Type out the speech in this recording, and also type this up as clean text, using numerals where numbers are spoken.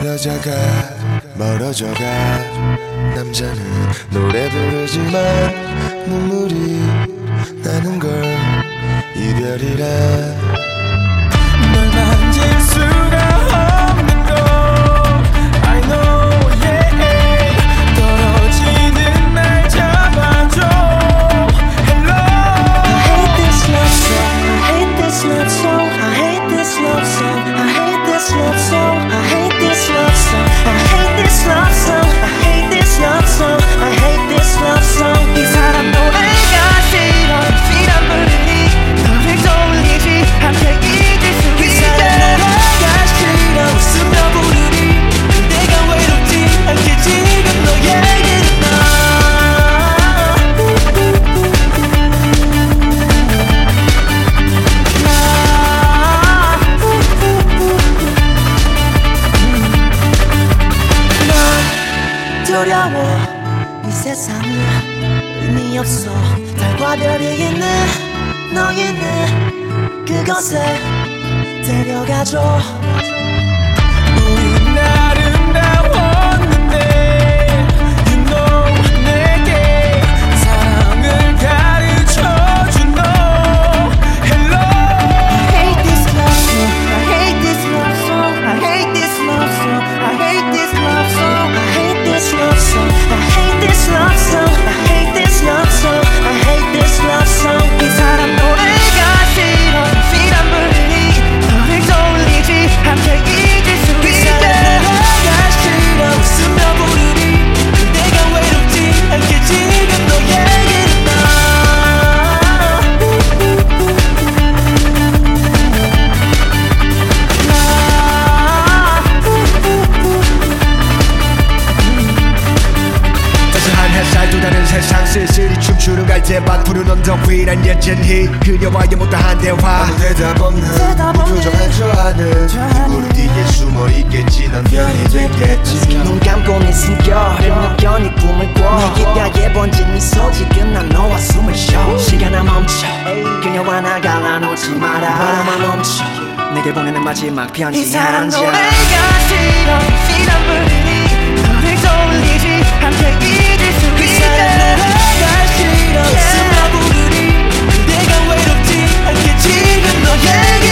여자가 멀어져가 남자는 노래 부르지만 눈물이 나는 걸 이별이라 널 만질 수가 없는 걸 I know yeah 떨어지는 날 잡아줘 Hello I hate this love song I hate this love song I hate this love song I hate this love song I hate this love song I hate this love song I hate this love song I hate this love song 이 사람 노래가 싫어 피난 부르니 너를 떠올리지 않게 잊을 수 있어 이 사람 노래가 싫어 웃으며 부르니 그대가 외롭지 않게 지금 너 얘기를 나 두려워 이 세상은 의미 없어 달과 별이 있는 너희는 그곳에 데려가줘 우린 아름다웠는데 You know 내게 사랑을 가르쳐준 너 Hello I hate this love song I hate this love song I hate this love song I hate this love song I hate this love song I hate this love song I hate this love song I hate this love song 이 사람 노래가 싫어 피난 부르니 너를 떠올리지 않게 잊을 수 있어 이 사람 노래가 싫어 웃으며 부르니 그대가 외롭지 않게 지금 너 얘기를 나 따스한 햇살 또 다른 세상 쓸쓸히 춤추는 갈대밭 푸른 언덕 위란 여전히 그녀와의 못다한 대화 아무 대답 없는 표정해줘 하는 이불 뒤에 숨어있겠지 넌 변이 됐겠지 눈 감고 내 숨결을 느껴 네 꿈을 꿔 내 귓가에 번진 미소 지금 난 너와 숨을 쉬어 시간아 멈춰 그녀와 나 갈라놓지 마라 바람아 멈춰 내게 보내는 마지막 편지 이 사람 노래가 싫어 피난 부르니 너를 떠올리지 않게 잊을 수 있어 이 사람 노래가 싫어 웃으며 부르니 그대가 외롭지 않게 지금 너 얘기